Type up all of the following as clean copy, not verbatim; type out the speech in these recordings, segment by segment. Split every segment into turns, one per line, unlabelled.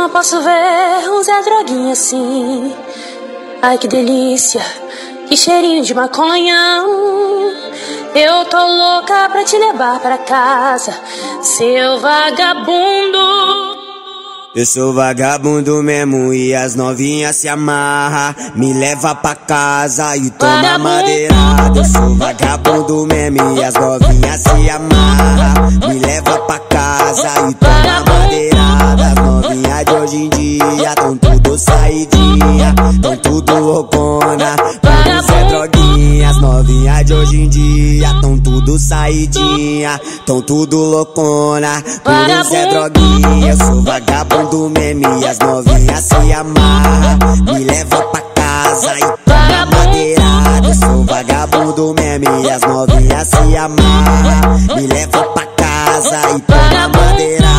não posso ver um Zé Droguinha assim. Ai que delícia, que cheirinho de maconha. Eu tô louca pra te levar pra casa, seu vagabundo.
Eu sou vagabundo mesmo e as novinhas se amarra, me leva pra casa e toma madeirada. Eu sou vagabundo mesmo e as novinhas se amarra, me leva pra casa e toma madeirada. As novinhas de hoje em dia tão tudo saidinha, tão tudo loucona, por isso é droguinha. As novinhas de hoje em dia tão tudo saidinha, tão tudo loucona, por isso é droguinha. Eu sou vagabundo mesmo e as novinhas se amarra, me leva pra casa e toma madeirada. Eu sou vagabundo mesmo e as novinhas se amarra, me leva pra casa e toma madeirada.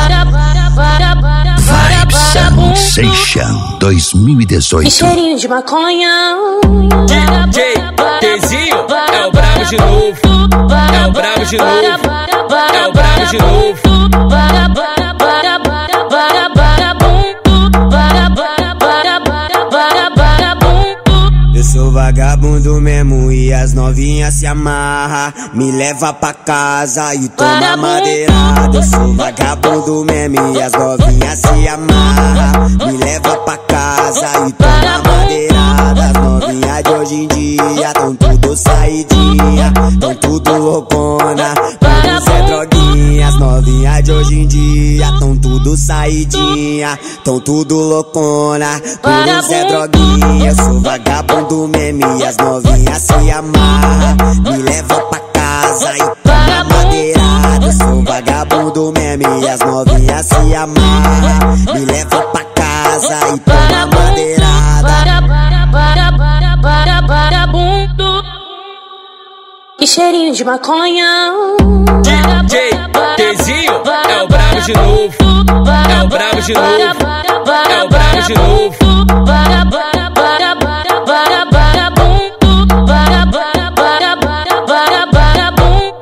Sensation 2018.
Que cheirinho de maconha.
DJ Tezinho é o brabo de novo, é o brabo de novo, é o brabo de novo.
Eu sou vagabundo mesmo e as novinhas se amarra, me leva pra casa e toma madeirada. Eu sou vagabundo mesmo e as novinhas se amarra, me leva pra casa e toma madeirada. As novinhas de hoje em dia tão tudo saidinha, tão tudo loucona, por isso é droguinha. As novinhas de hoje em dia tão tudo saidinha, tão tudo loucona, por isso é droguinha. Eu sou vagabundo mesmo e as novinhas se amarra, me leva pra casa e toma madeirada. Eu sou vagabundo mesmo e as novinhas se amarra, me leva pra casa e toma madeirada.
Que cheirinho de maconha.
DJ Tezinho é o brabo de novo, é o brabo de novo, é o brabo de novo.